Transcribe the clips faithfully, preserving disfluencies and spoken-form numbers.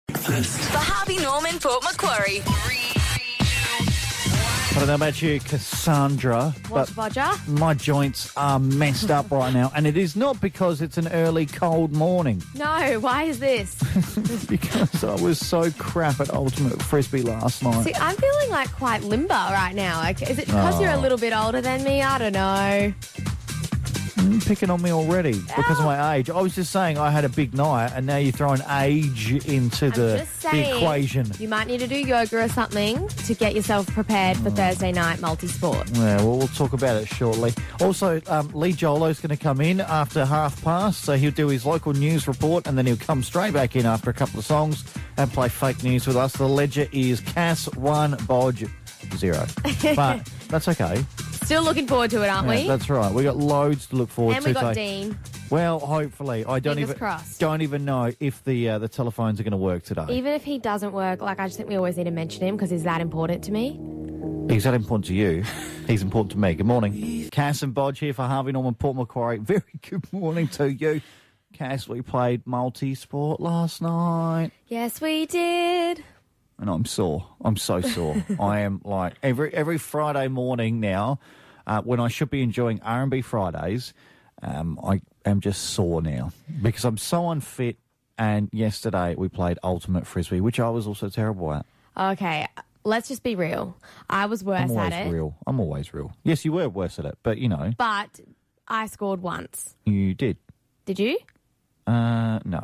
For Harvey Norman, Port Macquarie. I don't know about you, Cassandra, What's but Roger? my joints are messed up right now, and it is not because it's an early cold morning. No, why is this? It's because I was so crap at Ultimate Frisbee last night. See, I'm feeling like quite limber right now. Like, is it because Oh. you're a little bit older than me? I don't know. Mm, picking on me already because of my age. I was just saying I had a big night, and now you're throwing age into I'm the, just the saying, equation. you might need to do yoga or something to get yourself prepared for Thursday night multi-sport. Yeah, well, we'll talk about it shortly. Also, um, Lee Jolo's going to come in after half past, so he'll do his local news report, and then he'll come straight back in after a couple of songs and play fake news with us. The ledger is Cass one, Bodge zero. But that's okay. Still looking forward to it, aren't Yeah, we? that's right. We got loads to look forward And to. we got today. Dean. Well, hopefully, I don't Fingers even crossed. don't even know if the uh, the telephones are going to work today. Even if he doesn't work, like I just think we always need to mention him because he's that important to me. He's that important to you. He's important to me. Good morning. Cass and Bodge here for Harvey Norman, Port Macquarie. Very good morning to you. Cass, we played multi-sport last night. Yes, we did. And I'm sore. I'm so sore. I am like every every Friday morning now, uh, when I should be enjoying R and B Fridays, um, I am just sore now because I'm so unfit. And yesterday we played Ultimate Frisbee, which I was also terrible at. Okay, let's just be real. I was worse I'm always at it, real. I'm always real. Yes, you were worse at it, but you know, but I scored once. you did. Did you? Uh, no.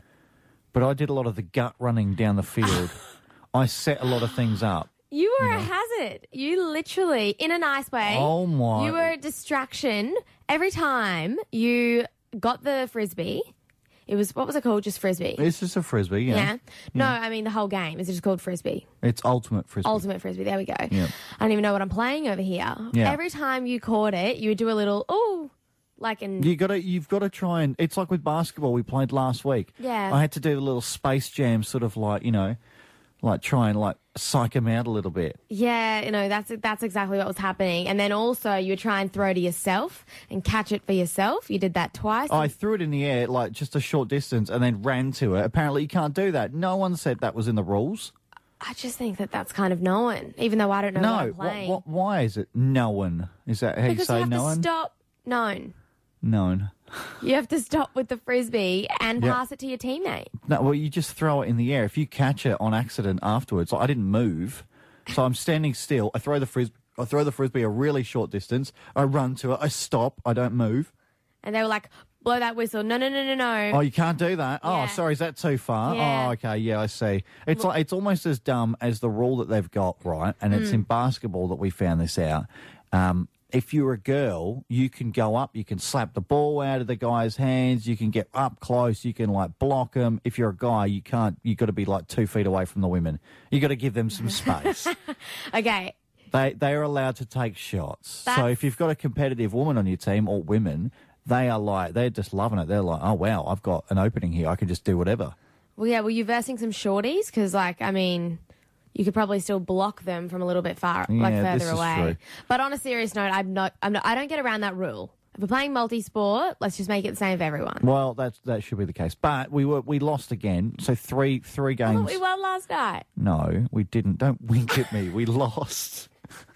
But I did a lot of the gut running down the field. I set a lot of things up. You were a hazard. You literally, in a nice way. Oh, my. You were a distraction every time you got the frisbee. It was, what was it called? Just frisbee. It's just a frisbee, yeah. Yeah. No, I mean the whole game. Is it just called frisbee? It's ultimate frisbee. Ultimate frisbee. There we go. Yeah. I don't even know what I'm playing over here. Yeah. Every time you caught it, you would do a little ooh, like an You got to, you've got to try and. It's like with basketball we played last week. Yeah. I had to do the little Space Jam sort of like you know, like try and like psych him out a little bit. yeah. You know that's that's exactly what was happening. And then also you would try and throw to yourself and catch it for yourself. You did that twice. I threw it in the air like just a short distance and then ran to it. Apparently you can't do that. No one said that was in the rules. I just think that that's kind of known, even though I don't know what No. I'm What, playing. what? Why is it known? Is that how you because say you have known? to stop. Known. Known. You have to stop with the frisbee and Yeah. pass it to your teammate. No, well, you just throw it in the air. If you catch it on accident afterwards, like I didn't move, so I'm standing still. I throw the frisbee. I throw the frisbee a really short distance. I run to it. I stop. I don't move. And they were like, blow that whistle. No, no, no, no, no. Oh, you can't do that. Yeah. Oh, sorry, is that too far? Yeah. Oh, okay, yeah, I see. It's like it's almost as dumb as the rule that they've got, right? And Mm. it's in basketball that we found this out. Um, if you're a girl, you can go up, you can slap the ball out of the guy's hands, you can get up close, you can like block them. If you're a guy, you can't. You got to be like two feet away from the women. You got to give them some space. Okay. They they are allowed to take shots. So That's- if you've got a competitive woman on your team or women, they are like they're just loving it. They're like, oh wow, I've got an opening here. I can just do whatever. Well, yeah, were you versing some shorties? Because, like, I mean, you could probably still block them from a little bit far, like Yeah, further this is away. true. But on a serious note, I'm not, I'm not, I don't get around that rule. If we're playing multi-sport, let's just make it the same for everyone. Well, that's that should be the case. But we were we lost again. So three three I games. thought we won last night. No, we didn't. Don't wink at me. We lost.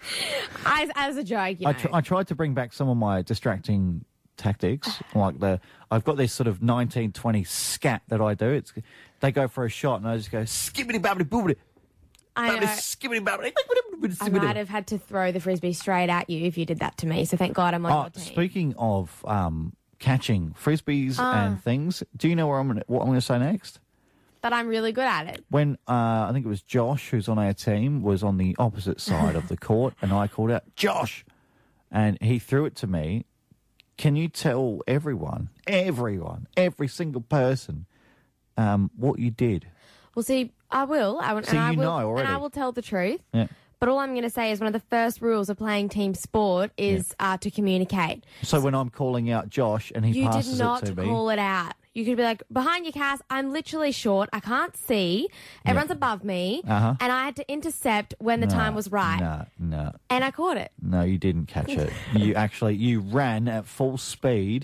As, as a joke, you know. I, tr- I tried to bring back some of my distracting tactics, like the I've got this sort of nineteen twenty scat that I do. It's they go for a shot and I just go skibbity babbity boobity. I know. Skibbity babbity. I might have had to throw the frisbee straight at you if you did that to me. So thank God I'm on Oh, your team. speaking of um, catching frisbees Ah. and things, do you know where I'm gonna, what I'm going to say next? That I'm really good at it. When uh, I think it was Josh, who's on our team, was on the opposite side of the court, and I called out, Josh! And he threw it to me. Can you tell everyone, everyone, every single person um, what you did? Well, see, I will. I will So and I you will, know already. And I will tell the truth. Yeah. But all I'm going to say is one of the first rules of playing team sport is uh, to communicate. So when I'm calling out Josh and he You passes did not it to me, call it out. You could be like, behind your Cass, I'm literally short. I can't see. Everyone's above me. Uh-huh. And I had to intercept when the time was right. no, no, And I caught it. no, you didn't catch it. You actually, you ran at full speed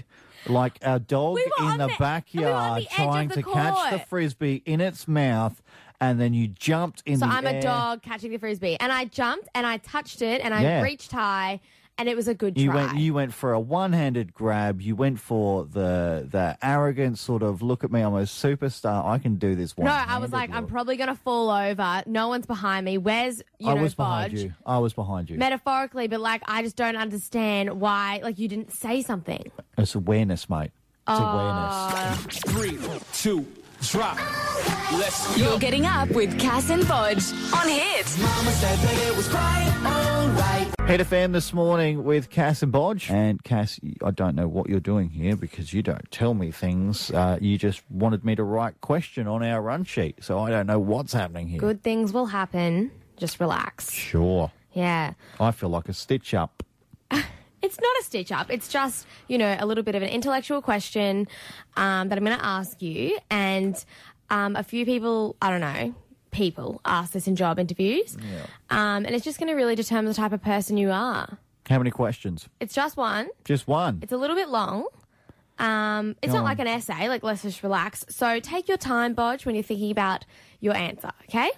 Like our dog We were in on the the- we were on backyard the edge of trying the to catch the court. frisbee in its mouth, and then you jumped in So the I'm air. a dog catching the frisbee, and I jumped and I touched it and I Yeah. reached high, and it was a good You try. went. You went for a one-handed grab. You went for the the arrogant sort of look at me. I'm a superstar. I can do this. no, I was like, I'm probably going to fall over. No one's behind me. Where's, you I know, was behind Bodge? you. I was behind you. Metaphorically, but like, I just don't understand why, like, you didn't say something. It's awareness, mate. It's Oh. awareness. Three, two, drop. Let's go. You're getting up with Cass and Bodge on Hit. Mama said that it was quite alright. Head F M this morning with Cass and Bodge. And Cass, I don't know what you're doing here because you don't tell me things. Uh, you just wanted me to write question on our run sheet, so I don't know what's happening here. Good things will happen. Just relax. Sure. Yeah. I feel like a stitch up. It's not a stitch up. It's just, you know, a little bit of an intellectual question um, that I'm going to ask you. And um, a few people, I don't know, people ask this in job interviews. Yeah. Um, and it's just going to really determine the type of person you are. How many questions? It's just one. Just one. It's a little bit long. Um, it's Go not on. like an essay, like let's just relax. So take your time, Bodge, when you're thinking about your answer, okay?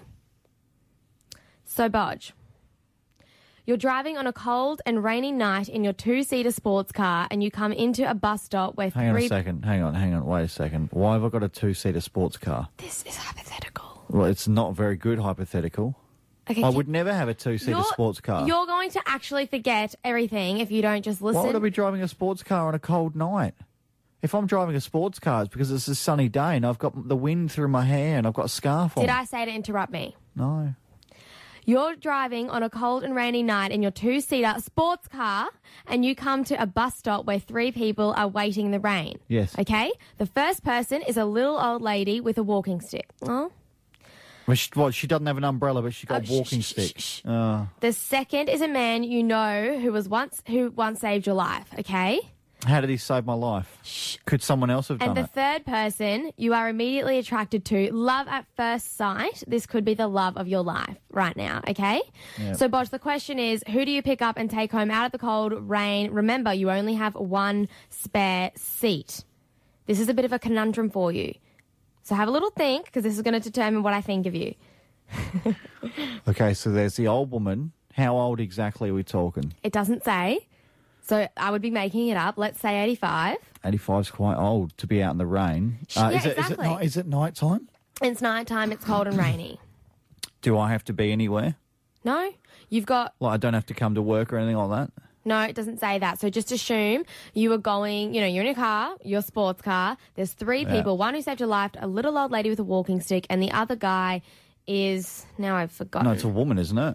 So, Bodge, you're driving on a cold and rainy night in your two-seater sports car and you come into a bus stop where Hang on three... a second. Hang on, hang on. Wait a second. Why have I got a two-seater sports car? This is hypothetical. Well, it's not very good hypothetical. Okay, I keep- would never have a two-seater you're- sports car. You're going to actually forget everything if you don't just listen. Why would I be driving a sports car on a cold night? If I'm driving a sports car, it's because it's a sunny day and I've got the wind through my hair and I've got a scarf on. Did I say to interrupt me? No. You're driving on a cold and rainy night in your two-seater sports car and you come to a bus stop where three people are waiting in the rain. Yes. Okay? The first person is a little old lady with a walking stick. Oh. Well, she, what, she doesn't have an umbrella, but she got Oh, a shh, walking shh, stick. shh, shh. Oh. The second is a man you know who was once who once saved your life, okay? How did he save my life? Could someone else have And done the it? third person you are immediately attracted to, love at first sight. This could be the love of your life right now, okay? Yep. So, Bodge, the question is, who do you pick up and take home out of the cold rain? Remember, you only have one spare seat. This is a bit of a conundrum for you. So have a little think, because this is going to determine what I think of you. Okay, so there's the old woman. How old exactly are we talking? It doesn't say. So I would be making it up. Let's say eighty-five. eighty-five's quite old to be out in the rain. Yeah, is, it, is, it, exactly. ni- is it night time? It's night time, it's cold and rainy. Do I have to be anywhere? No? You've got... Like, I don't have to come to work or anything like that? No, it doesn't say that. So just assume you are going, you know, you're in a car, your sports car. There's three Yeah. people. One who saved your life, a little old lady with a walking stick, and the other guy is... Now I've forgotten. No, it's a woman, isn't it?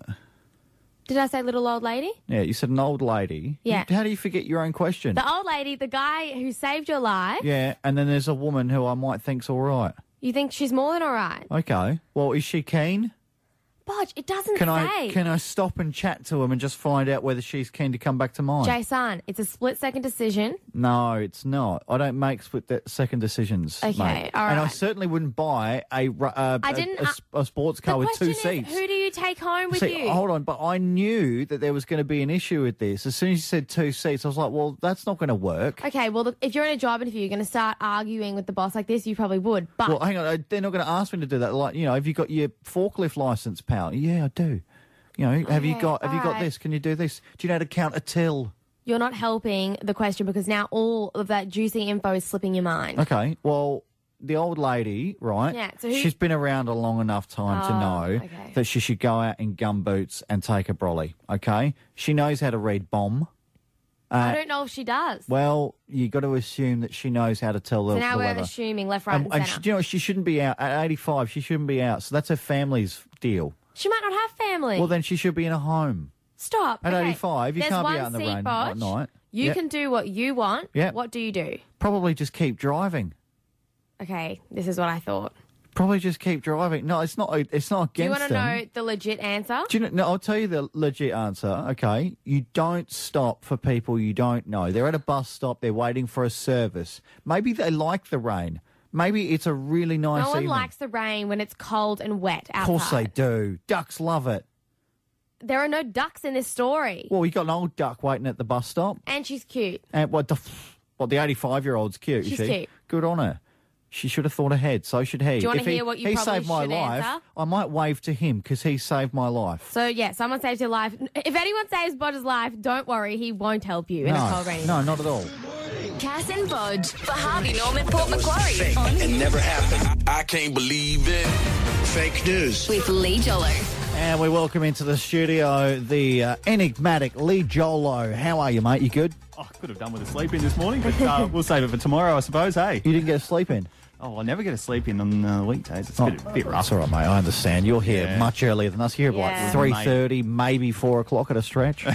Did I say little old lady? Yeah, you said an old lady. Yeah. How do you forget your own question? The old lady, the guy who saved your life. Yeah, and then there's a woman who I might think's all right. You think she's more than all right? Okay. Well, is she keen? Bodge, it doesn't Can say. I can I stop and chat to him and just find out whether she's keen to come back to mine? Jason, it's a split-second decision. No, it's not. I don't make split de- second decisions. Okay, mate. all And I right. certainly wouldn't buy a ru- uh, I a- didn't- a, s- a sports car the with question two is, seats. who do you take home with See, you? hold on, but I knew that there was going to be an issue with this. As soon as you said two seats, I was like, well, that's not going to work. Okay, well, look, if you're in a job interview, you're going to start arguing with the boss like this, you probably would. But Well, hang on, uh, they're not going to ask me to do that. Like, you know, have you got your forklift license, pal? Yeah, I do. You know, have you Okay, got have you got alright. this? Can you do this? Do you know how to count a till? you're not helping the question because now all of that juicy info is slipping your mind. Okay, well, the old lady, right? Yeah, so who- she's been around a long enough time to Oh, know okay. that she should go out in gumboots and take a brolly. Okay, she knows how to read bomb. I don't know if she does. Well, you got to assume that she knows how to tell the, so now the we're weather. assuming left, right, And, and, and centre. she, you know, she shouldn't be out at eighty-five. She shouldn't be out. So that's her family's deal. She might not have family. Well, then she should be in a home. Stop. At okay. eighty-five, you There's can't be one out in the seat, rain Bodge. at night. You Yep. can do what you want. Yep. What do you do? Probably just keep driving. Okay, this is what I thought. Probably just keep driving. No, it's not. It's not Do you against want to them. know the legit answer? Do you know, no, I'll tell you the legit answer, okay? You don't stop for people you don't know. They're at a bus stop, they're waiting for a service. Maybe they like the rain. Maybe it's a really nice No one evening. likes the rain when it's cold and wet outside. Of course they do. Ducks love it. There are no ducks in this story. Well, you got an old duck waiting at the bus stop. And she's cute. And what the... f- What, the eighty-five-year-old's cute, is She's she? cute. Good on her. She should have thought ahead. So should he. Do you wanna If he, hear what you he probably saved my should life, answer? I might wave to him because he saved my life. So, yeah, someone saves your life. If anyone saves Bodge's life, don't worry. He won't help you in a cold, rainy no, night. not at all. Cass and Bodge for Harvey Norman Port Macquarie. On It never happened. I can't believe it. Fake news. with Lee Jolo. And we welcome into the studio the uh, enigmatic Lee Jolo. How are you, mate? You good? Oh, I could have done with a sleep in this morning, but uh, we'll save it for tomorrow, I suppose, hey? You didn't get a sleep in? Oh, I never get a sleep in on uh, weekdays. It's a bit, a bit rough. That's all right, mate. I understand. You're here Yeah. much earlier than us. You're here Yeah. like three thirty, maybe four o'clock at a stretch.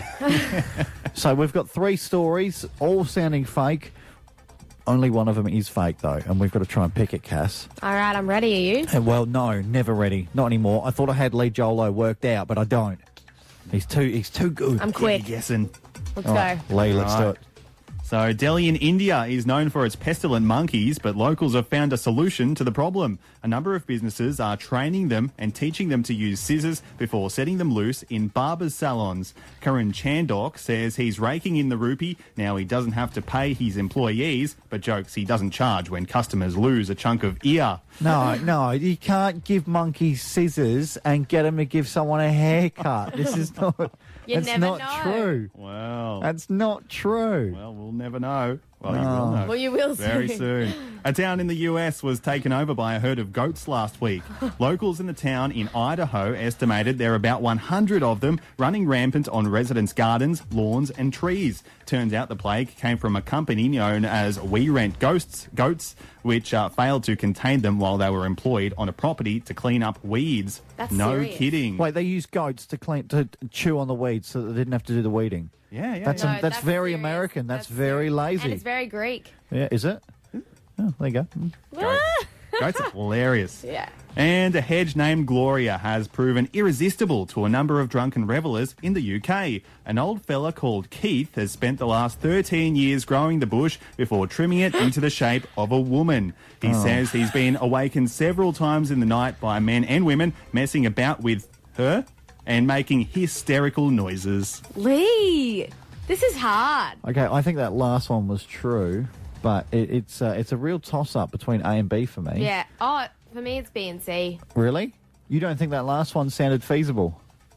So we've got three stories, all sounding fake. Only one of them is fake, though, and we've got to try and pick it, Cass. All right, I'm ready. Are you? And, well, no, never ready. Not anymore. I thought I had Lee Jolo worked out, but I don't. He's too He's too good. I'm quick. Guessing. Let's All go. right, Lee, let's do Right. it. So, Delhi in India is known for its pestilent monkeys, but locals have found a solution to the problem. A number of businesses are training them and teaching them to use scissors before setting them loose in barbers' salons. Karan Chandok says he's raking in the rupee. Now he doesn't have to pay his employees, but jokes he doesn't charge when customers lose a chunk of ear. No, no, you can't give monkeys scissors and get them to give someone a haircut. This is not. You that's never not know. true. Wow. That's not true. Well, we'll never know. Well, you No. will know. Well, you will Very soon. soon. A town in the U S was taken over by a herd of goats last week. Locals in the town in Idaho estimated there are about one hundred of them running rampant on residents' gardens, lawns and trees. Turns out the plague came from a company known as We Rent Ghosts, Goats, which uh, failed to contain them while they were employed on a property to clean up weeds. That's no serious. kidding. Wait, they use goats to clean to chew on the weeds so that they didn't have to do the weeding. Yeah, yeah. That's yeah. a- that's very American. That's very serious. lazy. And it's very Greek. Yeah, is it? Oh, there you go. Mm. Goats are hilarious. Yeah. And a hedge named Gloria has proven irresistible to a number of drunken revellers in the U K. An old fella called Keith has spent the last thirteen years growing the bush before trimming it into the shape of a woman. He says he's been awakened several times in the night by men and women messing about with her and making hysterical noises. Lee, this is hard. Okay, I think that last one was true, but it, it's uh, it's a real toss up between A and B for me. Yeah. Oh, for me, it's B and C. Really? You don't think that last one sounded feasible?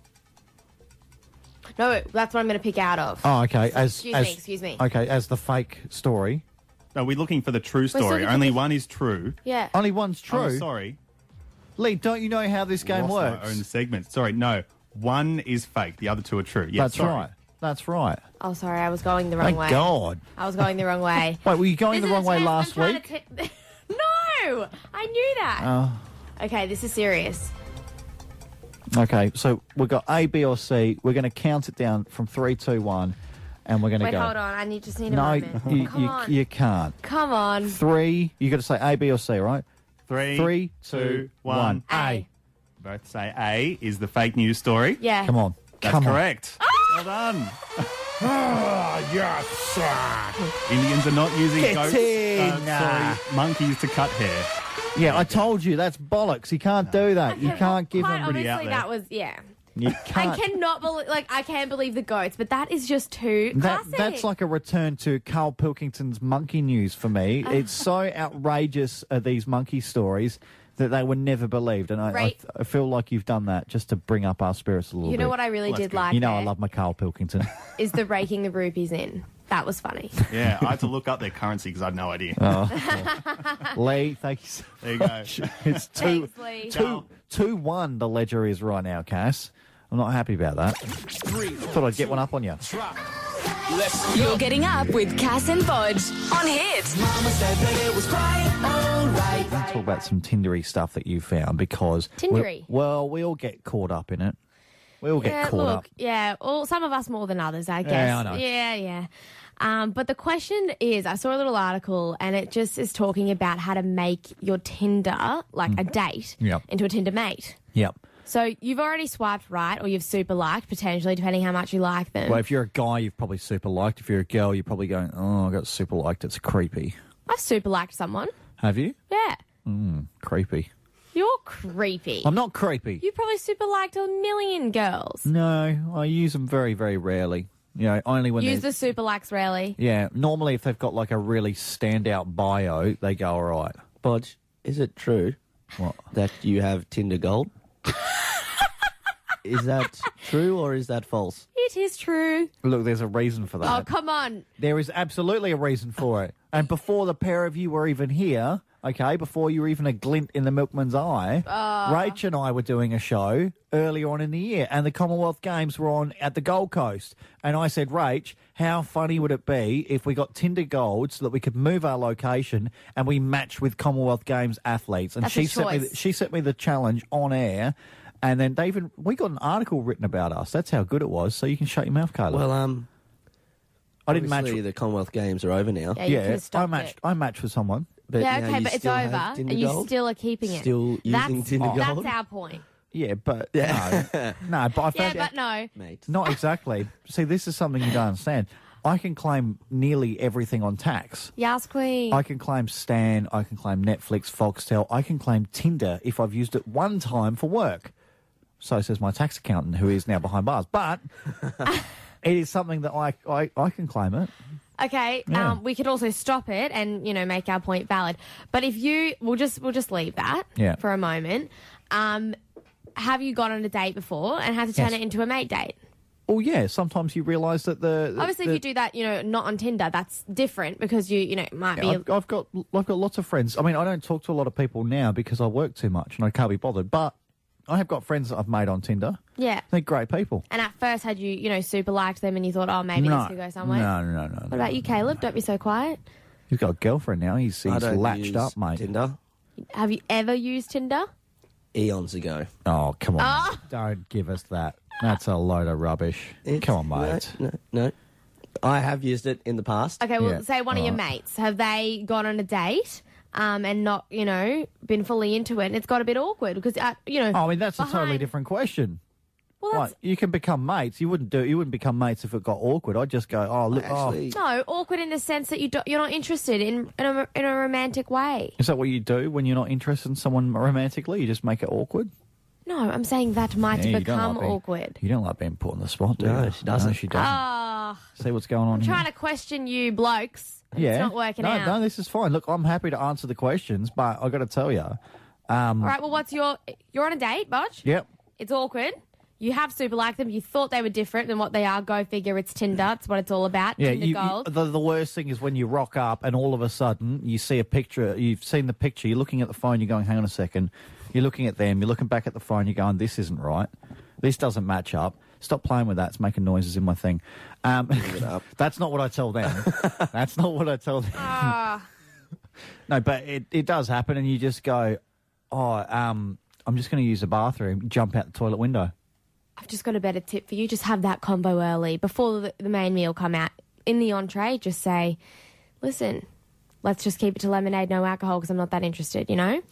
No, that's what I'm going to pick out of. Oh, okay. As Excuse as, me, excuse me. Okay, as the fake story. No, we're looking for the true still story. looking Only for- one is true. Yeah. Only one's true. Oh, sorry. Lee, don't you know how this game Lost works? my own segment. Sorry, no. One is fake. The other two are true. Yeah, That's sorry. right. That's right. Oh, sorry, I was going the wrong Thank way. God. I was going the wrong way. Wait, were you going This the is wrong a way test. I'm last trying week? to t- no, I knew that. Oh. Okay, this is serious. Okay, so we've got A, B, or C. We're going to count it down from three, two, one, and we're going to Wait, go. hold on. I need just need a No, moment. you, Come you, on. you can't. Come on. Three, you got to say A, B, or C, right? Three, Three, two, two, one. one. A. Both say A is the fake news story. Yeah. Come on. That's Come on. correct. Well done. Indians are not using Get goats, in. uh, sorry, monkeys to cut hair. Yeah, I told you, that's bollocks. You can't do that. You Okay, can't give quite them... Pretty out obviously, there. that was yeah. You I can't... cannot believe, like, I can't believe the goats, but that is just too That, classic. that's like a return to Carl Pilkington's monkey news for me. It's so outrageous, uh, these monkey stories, that they were never believed. And I, I, Right. I feel like you've done that just to bring up our spirits a little You bit. know what I really Well, that's did good. like You know I there love my Carl Pilkington. is the raking the rupees in. That was funny. Yeah, I had to look up their currency because I had no idea. Oh. Lee, thank you so There you go. much. It's two, Thanks, Lee. two, two, one the ledger is right now, Cass. I'm not happy about that. Thought I'd get one up on you. Drop. Let's go. You're getting up with Cass and Bodge on Hit. Mama said that it was quite alright. Talk about some Tindery stuff that you found because... we- Tindery? well, we all get caught up in it. We all get Yeah, caught look, up. yeah, well, some of us more than others, I guess. Yeah, I know. Yeah, yeah. Um, but the question is, I saw a little article, and it just is talking about how to make your Tinder, like a date, Yep. into a Tinder mate. Yep. So you've already swiped right, or you've super liked, potentially, depending how much you like them. Well, if you're a guy, you've probably super liked. If you're a girl, you're probably going, oh, I got super liked. It's creepy. I've super liked someone. Have you? Yeah. Creepy. You're creepy. I'm not creepy. You probably super liked a million girls. No, I use them very, very rarely. You know, only when Use they the super likes rarely. yeah. Normally, if they've got like a really standout bio, they go all right. Bodge, is it true What? that you have Tinder Gold? Is that true or is that false? It is true. Look, there's a reason for that. Oh, come on. There is absolutely a reason for it. And before the pair of you were even here, okay, before you were even a glint in the milkman's eye, Rach and I were doing a show earlier on in the year, and the Commonwealth Games were on at the Gold Coast. And I said, Rach, how funny would it be if we got Tinder Gold so that we could move our location and we match with Commonwealth Games athletes? And That's she a sent me choice. the, she sent me the challenge on air. And then David, we got an article written about us. That's how good it was. So you can shut your mouth, Caleb. Well, um, I didn't match. obviously the Commonwealth Games are over now. Yeah, you could Yeah, have I stopped matched. it. I matched with someone. But Yeah, now okay, you but it's still have over, Tinder and you Gold? still are keeping it. Still using that's, Tinder That's Gold? our point. Yeah, but Yeah. no, no. But I Yeah, found but no. Mate. not exactly. See, this is something you don't understand. I can claim nearly everything on tax. Yas Queen. I can claim Stan. I can claim Netflix, Foxtel. I can claim Tinder if I've used it one time for work. So says my tax accountant, who is now behind bars. But it is something that I, I, I can claim it. Okay, Yeah. um, we could also stop it and, you know, make our point valid. But if you, we'll just we'll just leave that Yeah. for a moment. Um, have you gone on a date before and had to turn Yes. it into a mate date? Well, yeah, sometimes you realise that the... Obviously, the, if you do that, you know, not on Tinder, that's different because you, you know, might be. Yeah, I've, I've got I've got lots of friends. I mean, I don't talk to a lot of people now because I work too much and I can't be bothered. But I have got friends that I've made on Tinder. yeah. They're great people. And at first, had you, you know, super liked them and you thought, oh, maybe no, this could go somewhere? No, no, no, no. What about you, Caleb? Don't be so quiet. He's got a girlfriend now. He's, I he's don't latched use up, mate. Tinder Have you ever used Tinder? eons ago. Oh, come on. Ah! mate. Don't give us that. That's a load of rubbish. It's- Come on, mate. No, no, no. I have used it in the past. Okay, well, Yeah, say one of your alright. mates. Have they gone on a date um, and not, you know, been fully into it? And it's got a bit awkward because, uh, you know. Oh, I mean, that's a totally behind- different question. Well, that's, Right, you can become mates. You wouldn't do. You wouldn't become mates if it got awkward. I'd just go, oh, look. Actually, no, awkward in the sense that you do, you're not interested in in a, in a romantic way. oh. Is that what you do when you're not interested in someone romantically? You just make it awkward. No, I'm saying that might Yeah, you don't become like being- awkward. You don't like being put on the spot, do No, you? she doesn't. No, she doesn't. Ah, See what's going on I'm here? trying to question you, blokes. yeah, It's not working no, out. No, this is fine. Look, I'm happy to answer the questions, but I got to tell you, um, All right, well, what's your. You're on a date, Bodge? yep. It's awkward. You have super liked them. You thought they were different than what they are. Go figure. It's Tinder. It's what it's all about. Yeah, Tinder you, you- Gold. the, the worst thing is when you rock up and all of a sudden you see a picture, you've seen the picture, you're looking at the phone, you're going, hang on a second. You're looking at them, you're looking back at the phone, you're going, this isn't right. This doesn't match up. Stop playing with that. It's making noises in my thing. Um, that's not what I tell them. That's not what I tell them. Ah. No, but it, it does happen and you just go, oh, um, I'm just going to use the bathroom, jump out the toilet window. I've just got a better tip for you. Just have that combo early before the, the main meal come out. In the entree, just say, listen, let's just keep it to lemonade, no alcohol, because I'm not that interested, you know?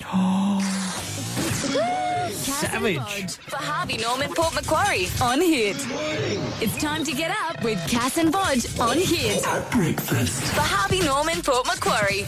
Savage. Bodge for Harvey Norman Port Macquarie on Hit. It's time to get up with Cass and Bodge on Hit. Breakfast. For Harvey Norman Port Macquarie.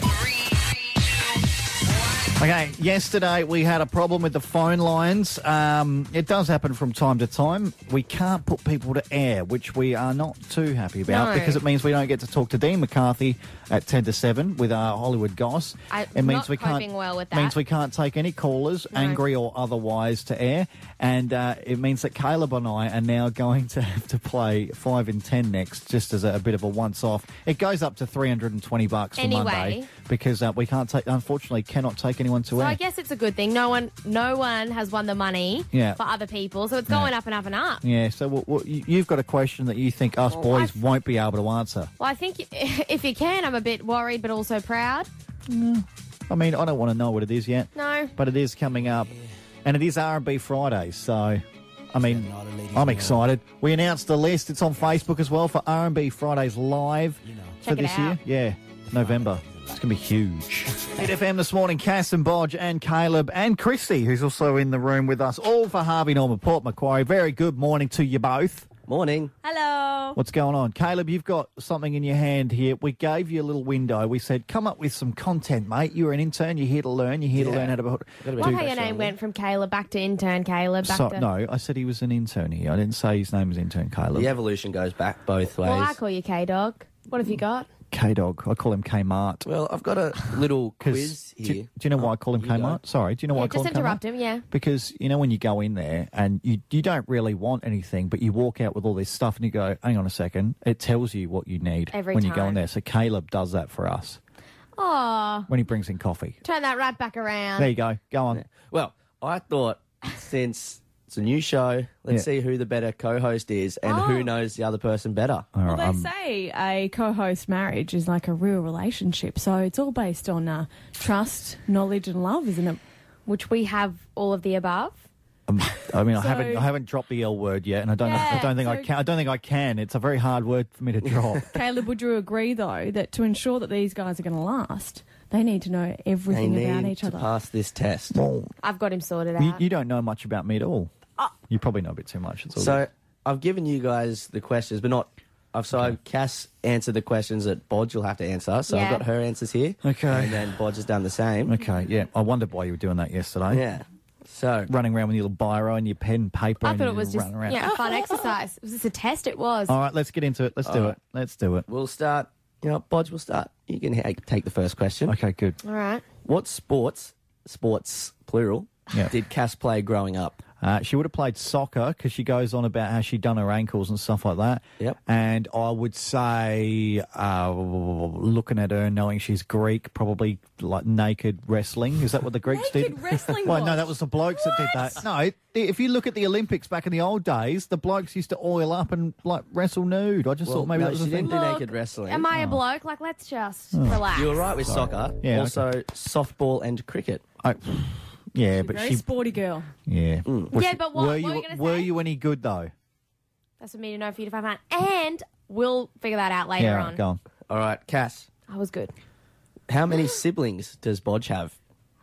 Okay, yesterday we had a problem with the phone lines. Um, it does happen from time to time. We can't put people to air, which we are not too happy about No. because it means we don't get to talk to Dean McCarthy at ten to seven with our Hollywood goss. I'm it means not we can't coping well with means that. we can't take any callers, No. angry or otherwise, to air, and uh, it means that Caleb and I are now going to have to play five in ten next, just as a, a bit of a once-off. It goes up to three hundred and twenty bucks for Anyway. Monday because uh, we can't take, unfortunately, cannot take anyone to So air. I guess it's a good thing. No one no one has won the money Yeah. for other people, so it's going up and up and up. Yeah, so what, what, you- you've got a question that you think us boys I- won't be able to answer. Well, I think if you can, I'm a bit worried but also proud. I mean, I don't want to know what it is yet, No. but it is coming up, and it is R and B Friday, so, I mean, I'm excited. We announced the list. It's on Facebook as well for R and B Fridays live for Check it this out. year. Yeah, November. It's going to be huge. Hit F M this morning, Cass and Bodge and Caleb and Christy, who's also in the room with us, all for Harvey Norman Port Macquarie. Very good morning to you both. Morning. Hello. Hello. What's going on? Caleb, you've got something in your hand here. We gave you a little window. We said, come up with some content, mate. You're an intern. You're here to learn. You're here to Yeah. learn how to do Gotta be Love how your professional, name yeah. went from Caleb back to intern Caleb. Back So, to... no, I said he was an intern here. I didn't say his name was intern Caleb. The evolution goes back both ways. Well, I call you K-Dog. What have you got? K-Dog. I call him Kmart. Well, I've got a little 'Cause quiz do, here. you- do you know why I call him you go. Kmart? Sorry, do you know why Yeah, I call just him interrupt Kmart? him, yeah. Because, you know, when you go in there and you, you don't really want anything, but you walk out with all this stuff and you go, hang on a second, it tells you what you need Every when you go in time. there. So Caleb does that for us Oh, when he brings in coffee. turn that right back around. There you go. Go on. Well, I thought since it's a new show, let's Yeah. see who the better co-host is and Oh. who knows the other person better. All Well, right, they um, say a co-host marriage is like a real relationship, so it's all based on uh, trust, knowledge, and love, isn't it? Which we have all of the above. um, I mean, I So- haven't I haven't dropped the L word yet, and I don't I Yeah, don't think I so- can. I don't think I can. It's a very hard word for me to drop. Caleb, would you agree, though, that to ensure that these guys are going to last, they need to know They everything about need each to other? pass this test. well, I've got him sorted out. you, you don't know much about me at all. You probably know a bit too much. It's all So good. I've given you guys the questions, but not. I've so Cass answered the questions that Bodge will have to answer. So Yeah. I've got her answers here. Okay. And then Bodge has done the same. Okay, yeah. I wondered why you were doing that yesterday. Yeah. So Running around with your little biro and your pen and paper. I and thought you it was just running around. yeah, a fun exercise. Was this a test? It was. All right, let's get into it. Let's do All it. right. Let's do it. we'll start. You know, Bodge will start. You can ha- take the first question. Okay, good. All right. What sports, sports plural, Yeah. did Cass play growing up? Uh, she would have played soccer because she goes on about how she'd done her ankles and stuff like that. Yep. And I would say, uh, looking at her, knowing she's Greek, probably like naked wrestling. Is that what the Greeks Naked did? wrestling Well, no, was? that was the blokes that did that. No, if you look at the Olympics back in the old days, the blokes used to oil up and like wrestle nude. I just Well, thought maybe no, that was she a thing. didn't do Look, naked wrestling. Am I a bloke? Like, let's just relax. You were right with soccer. Yeah, also, softball and cricket. I, yeah, but Very she. sporty girl. Yeah. Was Yeah, she- but what- were what you were you gonna were say? you any good though? That's for me to know for you to find out. And we'll figure that out later Yeah, on. right, go on. All right, Cass. I was good. How many siblings does Bodge have?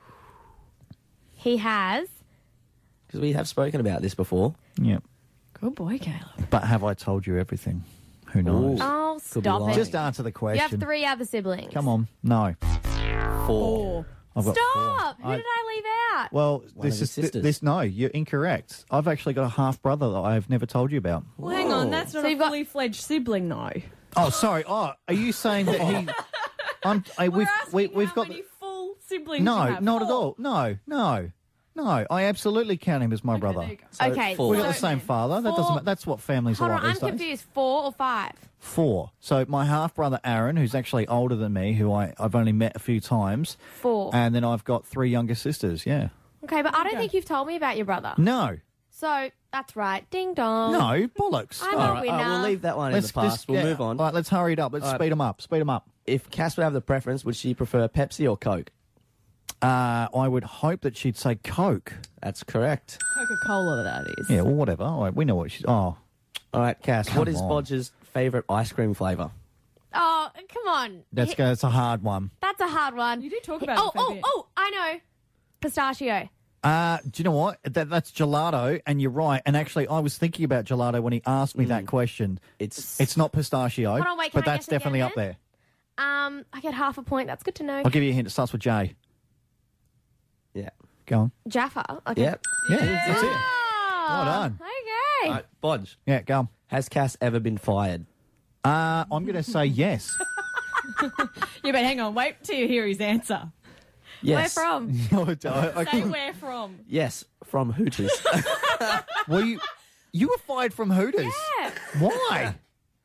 He has. Because we have spoken about this before. Yeah. Good boy, Caleb. But have I told you everything? Who knows? Ooh. Oh, Could be stop lying. it. Just answer the You question. have three other siblings. Come on. No. Four. Four. I've got Stop! four. Who I- did I leave out? Well, One this of his is th- sisters. this. No, you're incorrect. I've actually got a half brother that I've never told you about. Well, hang on, that's not So a you've got- fully fledged sibling, though. Oh, sorry. Oh, are you saying that he? I'm. I, We're we've asking we, we've how got. many full siblings you No, have. not at Four. all. No, no, no. I absolutely count him as my brother. There you go. So Okay, four. We got the So- same father. That doesn't. Four- ma- That's what families Hold are on, like I'm these days. confused. Four or five? Four. So my half brother Aaron, who's actually older than me, who I, I've only met a few times, Four. and then I've got three younger sisters. Yeah. Okay, but I don't think you've told me about your brother. No. So that's right. Ding dong. No bollocks. I'm All a right. All winner. right, we'll leave that one Let's in the past. just We'll get- move on. All right, let's hurry it up. Let's All right. speed them up. Speed them up. If Cass would have the preference, would she prefer Pepsi or Coke? Uh, I would hope that she'd say Coke. That's correct. Coca-Cola, that is. Yeah, well, whatever. All right, we know what she's. Oh, All right, Cass, Come what is on. Bodge's favourite ice cream flavour? Oh, come on. that's He- that's a hard one. That's a hard one. You did talk He- about Oh, it a fair oh, bit. oh, I know. Pistachio. Uh, do you know what? That that's gelato, and you're right. And actually, I was thinking about gelato when he asked me that question. It's It's not pistachio, Hold on, wait, can but I that's guess again definitely up then? there. Um, I get half a point. That's good to know. I'll give you a hint. It starts with J. yeah. Go on. Jaffa. Okay. Yep. Yeah, that's it. Oh, Well done. Okay. All right, Bodge, Yeah, go on. has Cass ever been fired? Uh, I'm going to say yes. Yeah, but hang on. Wait till you hear his answer. Yes. Where from? I, I Say couldn't- where from. Yes, from Hooters. well, you you were fired from Hooters. Yeah. Why?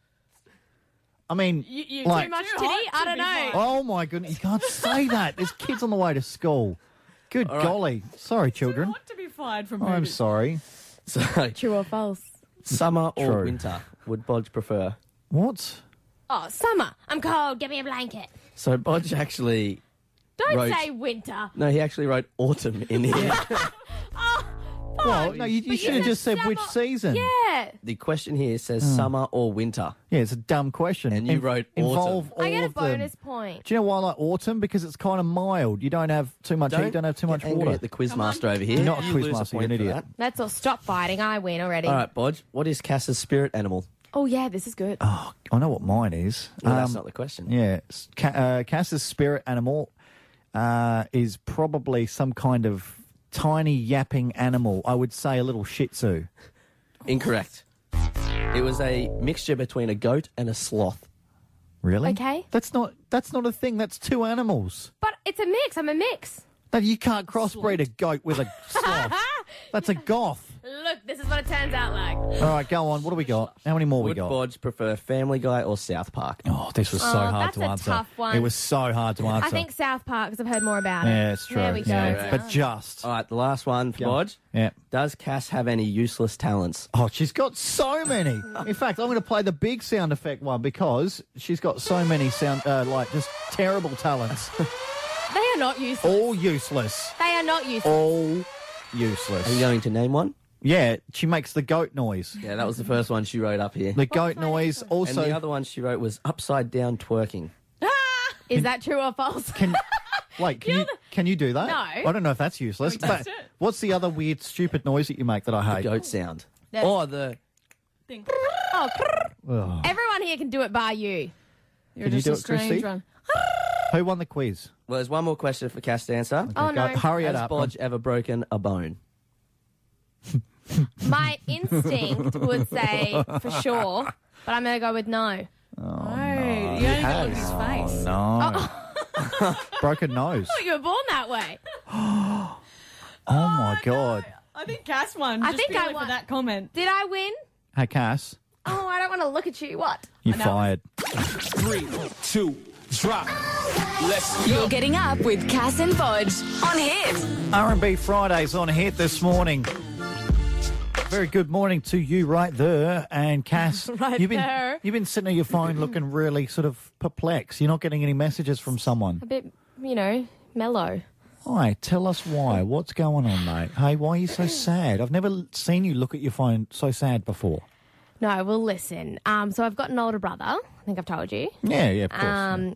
I mean, You, you Like- too much too titty? hot I to don't be know. fired. oh my goodness, you can't say that. There's kids on the way to school. Good right. golly. Sorry, Too children. hot to be fired from I'm Hooters. sorry. so, True or false? summer or True. winter would Bodge prefer? What? Oh, summer. I'm cold. Give me a blanket. So Bodge actually... Don't Right. say winter. No, he actually wrote autumn in here. Well, no, you, you But you should have said just said which summer. season. Yeah. The question here says Hmm. summer or winter. Yeah, it's a dumb question. And you wrote involve all I get a of them. bonus point. Do you know why I like autumn? Because it's kind of mild. You don't have too much heat. Don't have too much get angry water. at the quizmaster over here. You're not a You quizmaster, lose you're point an for idiot. that. That's all. Stop fighting. I win already. All right, Bodge, what is Cass's spirit animal? Oh, yeah, this is good. Oh, I know what mine is. Well, that's Um, not the question. Yeah, s- Ca- uh, Cass's spirit animal uh, is probably some kind of tiny yapping animal. I would say a little Shih Tzu. Incorrect. It was a mixture between a goat and a sloth. Really? Okay. That's not. That's not a thing. That's two animals. But it's a mix. I'm a mix. No, you can't crossbreed a goat with a sloth. That's a goth. Look, this is what it turns out like. All right, go on. What do we got? How many more we Would got? Bodge prefer Family Guy or South Park? Oh, this was so Oh, hard that's to a answer. tough one. It was so hard to answer. I think South Park, because I've heard more about it. Yeah, it's true. There we go. Yeah, but just. All right, the last one for Go on. Bodge. Yeah. Does Cass have any useless talents? Oh, she's got so many. In fact, I'm going to play the big sound effect one because she's got so many sound, uh, like just terrible talents. They are not useless. All useless. They are not useless. All useless. Are you going to name one? Yeah, she makes the goat noise. Yeah, that was the first one she wrote up here. The goat noise And also. the other one she wrote was upside down twerking. Is that true or false? Can, wait, can you, can you do that? No. I don't know if that's useless. We But test it. what's the other weird, stupid noise that you make that I hate? Goat sound. That's- Or the... Thing. Oh, Ugh. everyone here can do it bar you. You're Can you just do a it, Christy? strange one. Who won the quiz? Well, there's one more question for Cass to answer. Oh, Go- no. Hurry it Has up. Bodge ever broken a bone? My instinct would say for sure, but I'm going to go with no. Oh, no. You only got on his face. No. Broken nose. Oh, you were born that way. Oh, my God. I think Cass won. I just think I purely won. for that comment. Did I win? Hey, Cass, Oh, I don't want to look at you. What? you're know. fired. Three, two, drop. Let's go. You're getting up with Cass and Bodge on Hit. R and B Fridays on Hit this morning. Very good morning to you right there. And Cass, Right you've been there. you've been sitting at your phone looking really sort of perplexed. You're not getting any messages from someone. A bit, you know, mellow. Why? Tell us why. What's going on, mate? Hey, why are you so sad? I've never seen you look at your phone so sad before. No, well, listen. Um, so I've got an older brother. I think I've told you. Yeah, yeah, of course. Um,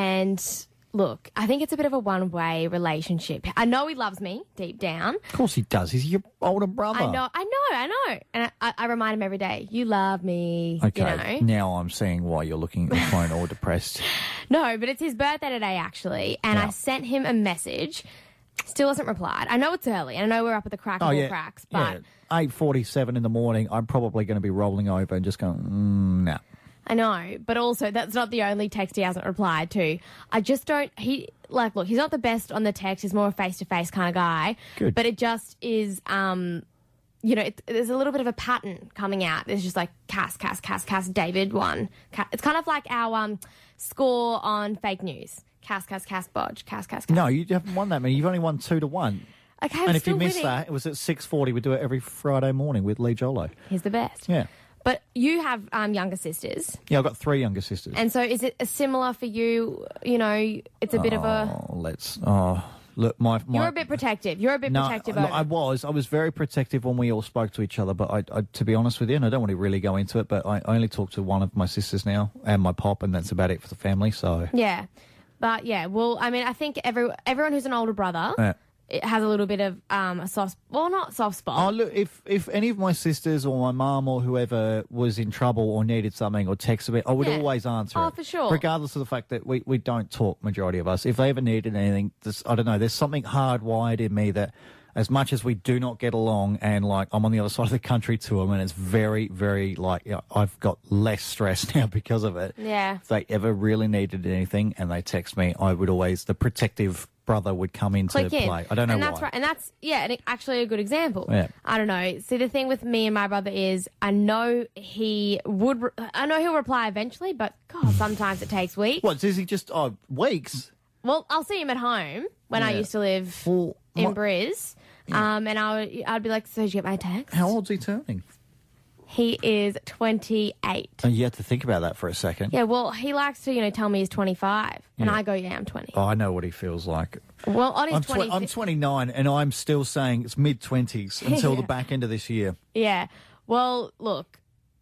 and look, I think it's a bit of a one-way relationship. I know he loves me deep down. of course he does. He's your older brother. I know, I know, I know. And I, I remind him every day, you love me, Okay, you know. now I'm seeing why you're looking at your phone all depressed. No, but it's his birthday today, actually. And Yeah. I sent him a message. Still hasn't replied. I know it's early, and I know we're up at the crack of Oh, all yeah. cracks, but yeah. eight forty-seven in the morning, I'm probably going to be rolling over and just going, mm, no. I know. But also, that's not the only text he hasn't replied to. I just don't, he, like, look, he's not the best on the text. He's more a face-to-face kind of guy. Good. But it just is, um, you know, it, there's a little bit of a pattern coming out. There's just like Cass, Cass, Cass, Cass, David one. Cass. It's kind of like our um, score on fake news. Cass, Cass, Cass, Bodge, Cass, Cass, Cass. No, you haven't won that many. You've only won two to one. Okay, I'm and if you still missed winning. that, it was at six forty. We do it every Friday morning with Lee Jolo. He's the best. Yeah. But you have um, younger sisters. Yeah, I've got three younger sisters. And so is it a similar for you? You know, it's a bit of a... Oh, let's... Oh, look, my... my You're a bit protective. You're a bit no, protective no, over I was. I was very protective when we all spoke to each other, but I, I, to be honest with you, and I don't want to really go into it, but I only talk to one of my sisters now and my pop, and that's about it for the family, so... Yeah. But yeah, well, I mean, I think every, everyone who's an older brother Yeah. it has a little bit of um, a soft... Well, not soft spot. Oh, look, if, if any of my sisters or my mum or whoever was in trouble or needed something or texted me, I would Yeah. always answer Oh, it. for sure. Regardless of the fact that we, we don't talk, majority of us. If they ever needed anything, this, I don't know, there's something hardwired in me that as much as we do not get along and, like, I'm on the other side of the country to them and it's very, very, like, you know, I've got less stress now because of it. Yeah. If they ever really needed anything and they text me, I would always, the protective brother would come into Click in. play. I don't know and why. that's right. And that's, yeah, and it, actually a good example. Yeah. I don't know. See, the thing with me and my brother is I know he would... Re- I know he'll reply eventually, but, God, sometimes it takes weeks. What, is he just, oh, weeks? Well, I'll see him at home when I Yeah. used to live Well, in my- Briz. Um, and I would, I'd be like, so did you get my text? How old's he turning? He is twenty-eight. And you have to think about that for a second. Yeah, well, he likes to, you know, tell me he's twenty-five. And Yeah. I go, yeah, I'm twenty. Oh, I know what he feels like. Well, on his I'm, twenty... tw- I'm twenty-nine and I'm still saying it's mid-twenties until the Yeah. back end of this year. Yeah. Well, look,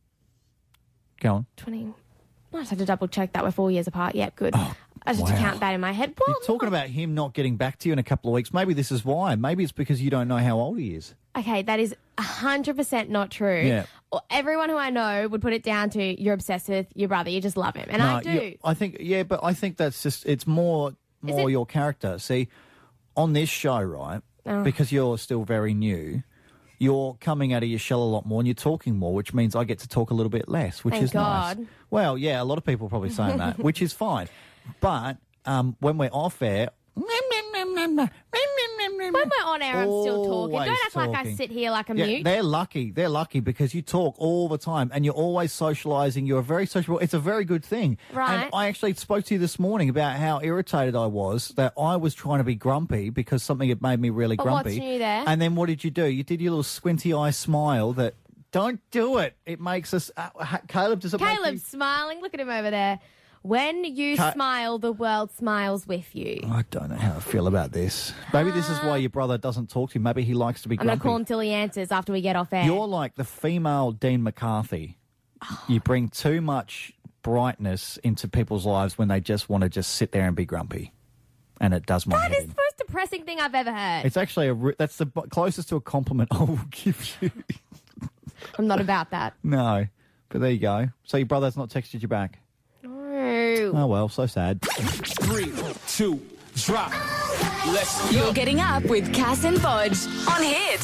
Go on. twenty... I just had to double check that we're four years apart. Yeah, good. I just had to wow. count that in my head. Well, You're talking about him not getting back to you in a couple of weeks. Maybe this is why. Maybe it's because you don't know how old he is. okay, that is one hundred percent not true. Yeah. everyone who I know would put it down to you're obsessed with your brother. You just love him. And I do. you- I think, yeah, but I think that's just, it's more, more it- your character. See, on this show, right, Oh. because you're still very new, you're coming out of your shell a lot more and you're talking more, which means I get to talk a little bit less, which Thank is God. nice. Well, yeah, a lot of people are probably saying that, which is fine. But um, when we're off air, When we're on air, I'm still talking. Always Don't act like I talking. sit here like a Yeah, mute. they're lucky. They're lucky because you talk all the time and you're always socialising. You're very sociable. It's a very good thing. Right. And I actually spoke to you this morning about how irritated I was that I was trying to be grumpy because something had made me really But what's grumpy. new there? And then what did you do? You did your little squinty eye smile that, don't do it. It makes us, uh, ha- Caleb, does it make you... Caleb's smiling. Look at him over there. When you Ca- smile, the world smiles with you. I don't know how I feel about this. Maybe this is why your brother doesn't talk to you. Maybe he likes to be I'm going grumpy. to call him till he answers after we get off air. You're like the female Dean McCarthy. You bring too much brightness into people's lives when they just want to just sit there and be grumpy. And it does my That head is in. the most depressing thing I've ever heard. It's actually a re- that's the b- closest to a compliment I will give you. I'm not about that. No, but there you go. So your brother's not texted you back. No. Oh well, so sad. Three, two, drop. Let's go. You're getting up with Cass and Bodge on Hit.